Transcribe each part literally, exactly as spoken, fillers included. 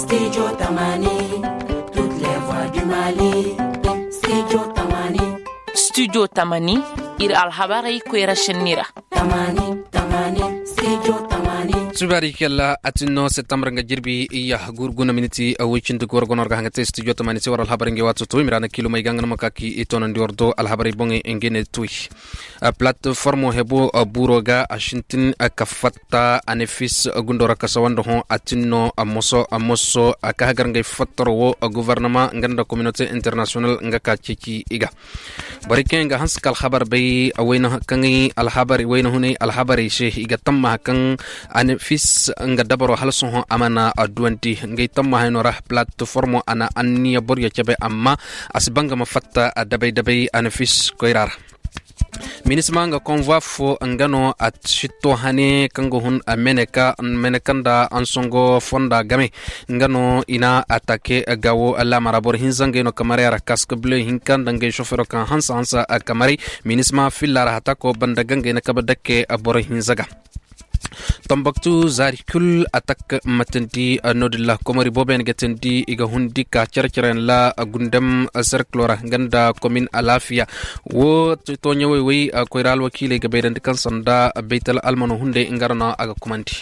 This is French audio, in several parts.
Studio Tamani, toutes les voix du Mali. Studio Tamani. Studio Tamani, ir alhabari kwera shenira. Tamani, Tamani, Studio Tamani. Tubarikalla atino September nga jirbi iya gurguna miniti awichin dugur gonor gahangate studio Tamani se war alhabari nge watu tu mirana kilo mai gangana makaki itonan diordo alhabari bonge engene tui. Platform hebo buroga ashintin kafatta anefis gundora kasawando hon atino amoso amoso akahagar nge fatoro gouvernement nganda communauté international nga kachiki iga. Bariken nga hanskal khabar bay awena kangi alhabari wena hune alhabari she iga tamma kan anefis nga dabaro halso amana adwanti ngai tamma haynora platform ana anniya borya chabe amma asbanga mafatta dabay dabay anefis koirar minisma nga convoi fo ngano at shito hane kango hun ameneka menekanda ansongo fonda game ngano ina atake gawo alla marabor hinzange no kamare ra casque bleu hinkanda nge chauffeur kan hansa hansa kamari minisma fillara hatako bandagange na kabadake abor hinzaga Tombaktu zarikul atak matenti nodilla komori boben getendi iga hundi ka charcharan la gundam circlora ganda commune alafia wo to nyawe wi koiral wakile ga bedan kan sanda beital almano hunde ingarna aga kumanti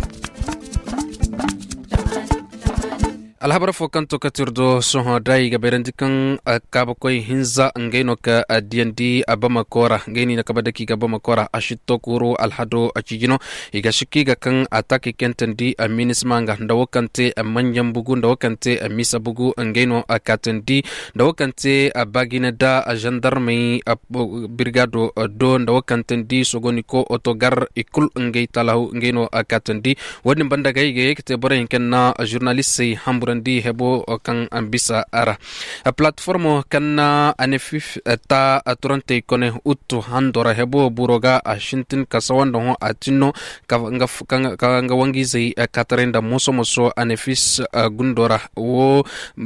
alhabara fo kanto katirdo soho dai ga berandikan kaba koy hinza ngeno ka dnd abama kora ngeni na kabadaki ga abama kora ashito kuro alhado achijino iga shiki ga kan ataki kentendi minismanga ndawokante manjam bugu ndawokante misa bugu ngeno akatendi ndawokante bagina da gendarme brigado do ndawokante ndi sogoniko otogar ikul ngey talahu ngeno akatendi woni bandaga yeke te bore hinkenna journaliste hamburan di hebo kan ambisa ara a platform kanna anefif ta aturante kone uttu handora hebo buroga a shintin kasawando ho atino kanga kanga wangi zai katarenda moso moso anefis gundora wo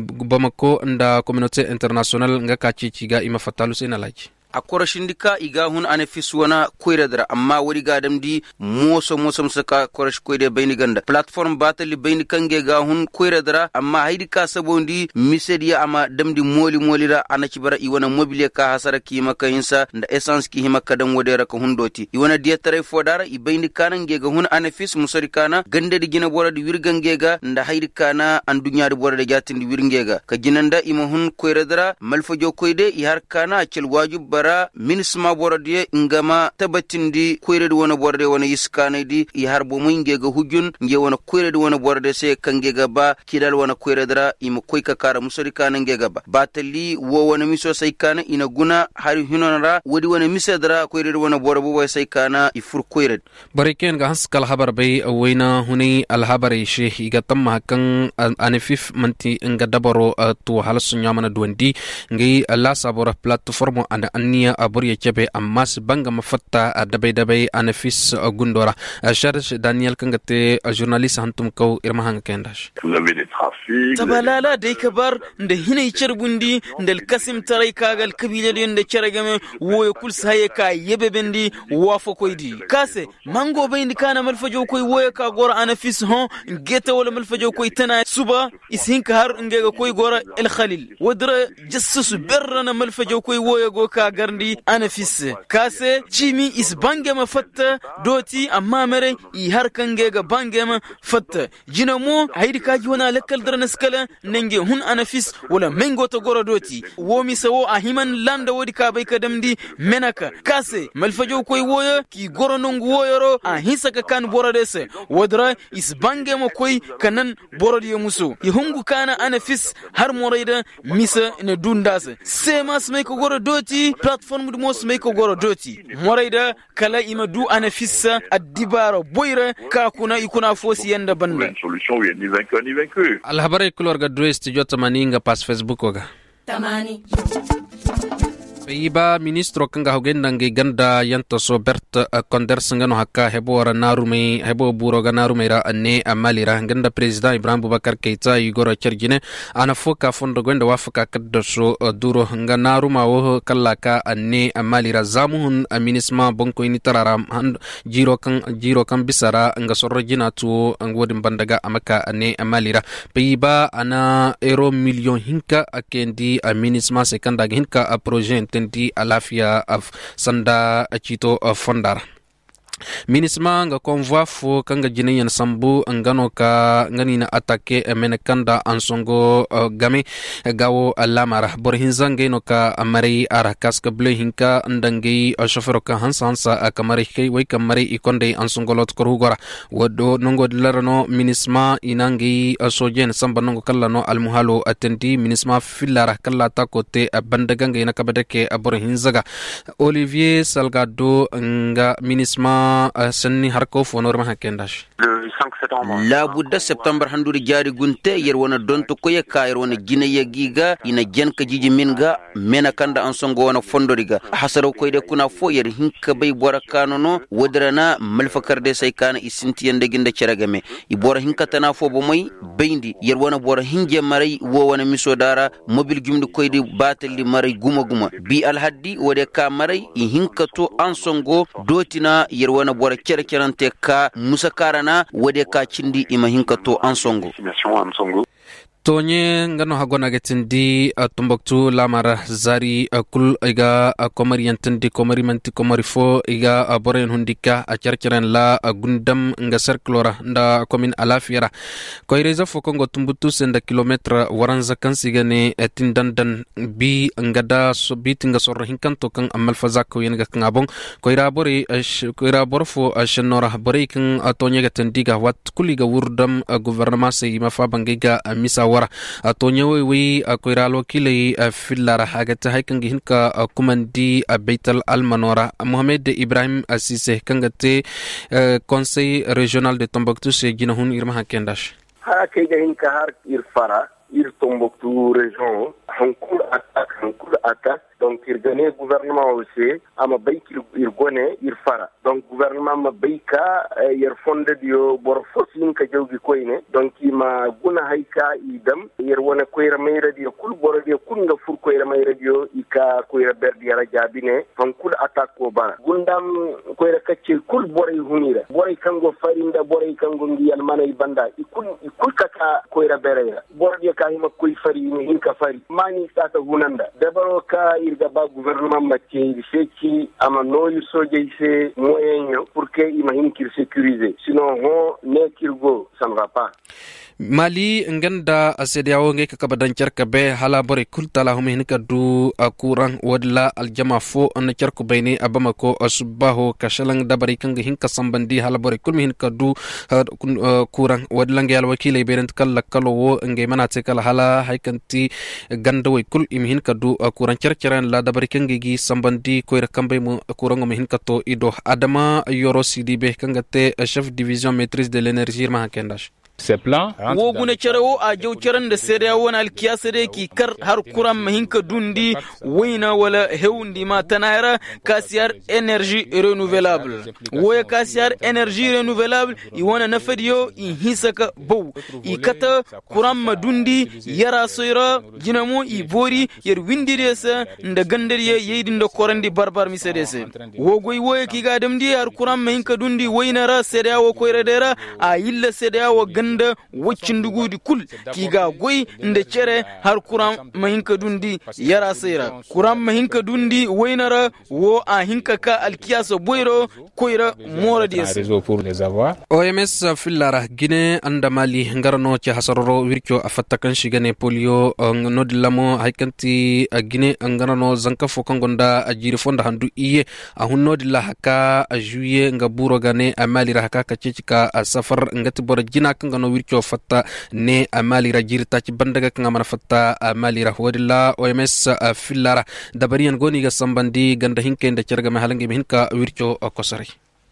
bamako nda communauté international nga kachichi ga ima fatalu sena laji akora shindika iga hun anefis wana koiradra amma wari gadam di moso moso saka korash koide bayni ganda platform batali bayni kange ga hun koiradra amma haidika sabondi misedia ama damdi moli molira anachi bara iwana mobile ka hasara ki maka hinsa nda essence ki himaka dan wodera ka hundoti iwana dia tare fodara i bayni kanange ga hun anefis musarikana gande di gina bora di wirgange ga nda haidika na andunya di bora di jatin di wirnge ga ka jinanda ima hun koiradra malfajo koide i harkana acel wajub bara minisma borode ngama tabatindi koyred wona borde wona yiskane di i harbo munge ga hujun nge wona koyred wona borde se kange ga ba kidal wona koyredra im koyka kara musori kana nge ga ba batali wo wona miso sai kana ina guna hari hunonara wodi wona misedra koyred wona borde bo sai kana i fur koyred bariken ga haskal habar bay wayna huni al habari sheikh iga tamma kan anifif manti nga dabaro to halsu nyamana dundi ngi la sabora platform anda niya aburiya chebe amma banga mafatta dabai dabai anafis gundora Charles Daniel kangate journaliste hantum ko irma hanga kendash vous avez des trafics tabalala dai kabar nda hinay charbundi ndal kasim taray kagal kabila de nda charagame woy kul saye ka yebe bendi wafo koydi kase mango bayndi kana malfajo koy woy ka gora anafis hon geta wala malfajo koy tana suba ishinka har ngega koy gora el khalil wadra jassus berrana malfajo koy woy go ka garndi anafis kase chimi is bangema fatta doti amma mere i har kangega bangema fatta jinamo haydi kaji wana lekkal dara naskala nenge hun anafis wala mengo to goro doti womi sawo a himan landa wodi ka bay kadamdi menaka kase malfajo koy woyo ki goro nongu woyoro a hisaka kan borodese wodra is bangema koy kanan borodi muso i hungu kana anafis har moraida misa ne dundase semas me ko goro doti platform du mos me ko goro doti moraida kala ima du anafissa adibaro boyre ka kuna ikuna fosi yanda banda une solution où il y a ni vainqueur ni vaincu al habari kulor ga do studio Tamani nga pas Facebook oga Tamani Iba ministro kanga hogendange ganda yanto so Bert Konders ngano hakka hebo wara narume hebo buro ga narumera anne amalira ganda president Ibrahim Boubacar Keita igoro charjine ana foka fondo gwenda wafaka kaddo duro nga naruma wo kallaka anne amalira zamuhun aminisma bonko ini tararam jiro kan jiro kan bisara nga sorrojina tu ngwodin bandaga amaka anne amalira Iba ana euro million hinka akendi aminisma sekanda hinka a projet tendi alafia of sanda achito fondar minisma nga convoi fo kanga jine yan sambu ngano ka ngani na atake menekanda ansongo uh, game gawo alamara bor hinzange no ka amari ara kaska ble hinka ndangi uh, chauffeur ka hansansa uh, kamari kay way kamari ikonde ansongo lot korugora wodo nongo dilarano minisma inangi uh, sojen samba nongo kallano almuhalo atendi minisma filara kallata kote uh, bandaga ina kabadeke uh, bor hinzaga Olivier Salgado nga minisma sanni harko fonor ma hakendash la budda september handuri jari gunte yer wona donto ko yakka yer wona gine yagiga ina jenka jiji minga mena kanda ansongo wona fondoriga hasaro koyde kuna fo yer hinka bay bora kanono wodrana malfakarde say kana isinti yende ginda ceragame i bora hinka tana fo bo moy beyndi yer wona bora hinje maray wo wona misodara mobil jumdu koyde batalli maray guma guma bi al haddi wode ka maray i hinka to ansongo dotina yer wona bora cere cerante ka musakarana wode ka cindi ima hinka to ansongo tonye ngano hagona getindi uh, Tombouctou lamara zari uh, kul iga uh, komari yantindi komari manti komari fo iga uh, boren hundika a uh, charcharan la uh, gundam nga cerclora nda commune alafiera koireza fo kongo Tombouctou senda kilometre waranza kansigane uh, tindandan bi ngada so bitinga sorro hinkanto kan amal fazako yenga ngabong koira bori uh, koira borfo uh, shenora bori kan uh, tonye getindi ga wat kuliga wurdam uh, gouvernement se mafa bangiga uh, misa wara atonyo wi akoiralo kile fillara hagata haykangi hinka kumandi Baital Almanora Mohamed Ibrahim Assise kangate conseil régional de Tombouctou se ginahun irma hakendash ha kayga hinka har irfara ir Tombouctou région hankul attaque hankul attaque donc il gagné gouvernement aussi ama baykil il gone il fara donc gouvernement ma bayka yer fonde dio bor fosin ka jawgi koyne donc ma guna hayka idam yer wona koyra mayra dio kul bor dio kul nga fur koyra mayra dio ika koyra berdi yara jabine fon kul attaque ko ba gundam koyra kacce kul boray hunira boray kango farinda boray kango ngiyal manay banda ikul ikul kaka koyra beraya bor dio ka hima koy fari ni hinka fari mani sata hunanda debaro ka irga ba gouvernement matin feki ama noyu soje ise moyen pour que imagine qu'il sécurisé sinon on ne kirgo ça ne va pas Mali nganda asediawo nge kakabadan charka be hala bore kultala hum hinka du akuran wadla aljama fo an charku bayni abamako asbaho kashalang dabari kanga hinka sambandi hala bore kulmi hinka du kuran wadla nge alwakile berent kala kalo wo nge manate kala hala haykanti ganda way kul im hinka du kuran charcharan la dabari kanga gi sambandi koira kambe mu kurango mi hinka to ido adama yoro sidibe kanga te chef division maîtrise de l'énergie ma kendash Ces plans wogune cerewo a jaw cerande sede wona alkiyasede ki kar har kuram mahinka dundi wayna wala hewndi ma tanayra kasiyar énergie renouvelable woya kasiyar énergie renouvelable i wona nafadiyo i hisaka bow i kata kuram ma dundi yara soyra jinamo i bori yer windiresa nda gandariye yeydi ndo korandi barbar mi sedese wogoy woya ki gadamdi har kuram mahinka dundi wayna ra sede wo koyredera a yilla sede wo da wacin dugudi kul kiga goy nda cere har kuram mahinka dundi yara sayra kuram mahinka dundi wainara wo a hinka ka alkiyasa boyro koira mora dies O M S fillara Guinée anda Mali ngarano ci hasaroro wirko afattakan shigane polio nodlamo haykanti Guinée ngarano zanka fokangonda ajiri fonda handu iye a hunnodilla haka a juillet nga buro gane a Mali ra haka kacika a safar ngati bora jina kanga no wirko fatta ne a Mali ra jirta ci bandaga kanga mana fatta a Mali ra wadilla O M S fillara dabariyan goni ga sambandi ganda hinke nda cerga ma halange hinka wirko kosare.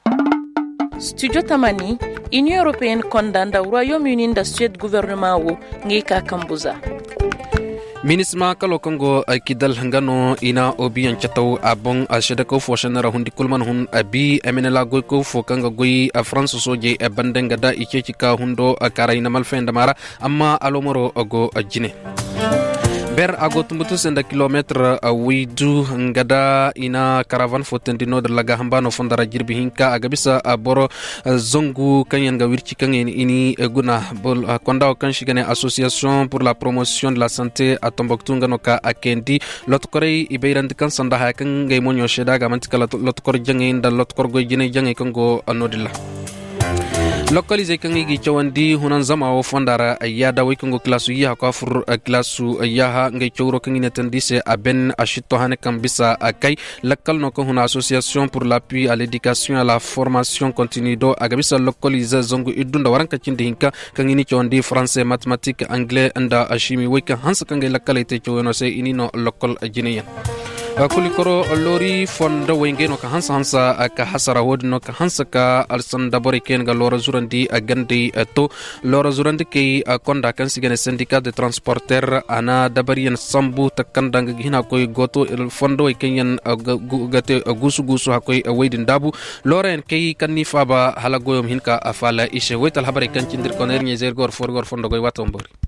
Studio Tamani, Union Européenne condamne le Royaume-Uni da Suède gouvernement wo ngeka kambuza. minisma kalo kongo kidal ngano ina obi an chataw abong asheda ko fo shanara hundi kulman hun abi emenela goy ko fo kanga goy france soje e bandenga da ikeka hundo karaina malfenda mara amma alomoro go jine ber ago tumbutu senda kilometre widu ngada ina caravan fotendino de laga hambano fondara jirbi hinka agabisa boro zongu kanyan ga wirchi kangen ini guna bol konda kan shigane association pour la promotion de la santé à Tombouctou ngano ka akendi lotkorei ibeirand kan sanda ha kan ngay monyo sheda ga mantikala lotkor jangen dal lotkor go jine jangen kongo anodilla localisé kangi gi chawandi hunan zama o fondara yada wikongo klasu ya ka fur klasu yaha ngai chawro kangi netandise aben ashito hane kambisa akai lakal no ko huna association pour l'appui à l'éducation à la formation continue do agabisa localisé zongu idunda waranka cinde hinka kangi ni chawandi français mathématique anglais anda ashimi wika hansa kangi lakalite chawno se inino local jineya kulikoro lori fonda wengeno ka hansa hansa ka hasara wodno ka hansa ka alsan dabore ken ga lora zurandi agandi to lora zurandi ke konda kan sigene syndicat de transporteur ana dabarian sambu takanda ga hina koy goto fondo kenyan gate gusu gusu hakoy weydin dabu lora en kay kanni faba hala goyom hinka afala ishe wetal habare kan cindir koner nyezer gor for gor fondo goy watombori